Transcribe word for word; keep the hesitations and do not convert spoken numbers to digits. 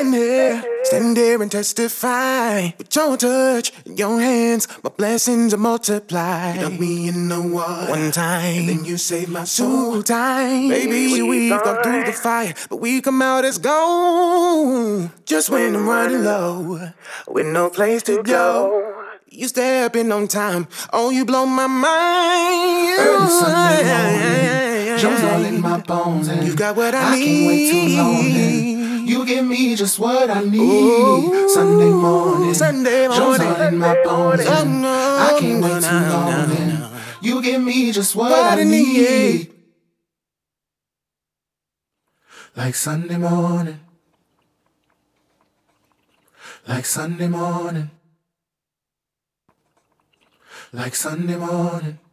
stand here, stand there and testify. With your touch, in your hands, my blessings are multiplied. You done me in the water one time, and then you saved my soul two times. Baby, we've gone through the fire, but we come out as gold. Just when I'm running low, with no place to go. You step in on time, oh, you blow my mind. Early Sunday morning, Jones all in my bones, and you got what I, I need. can't wait too long. And you give me just what I need. Ooh, Sunday morning, Sunday morning, Jones all in my bones, and oh, no, I can't wait no, too no, long. no, no. And you give me just what, what I I need. need. Like Sunday morning, like Sunday morning. Like Sunday morning.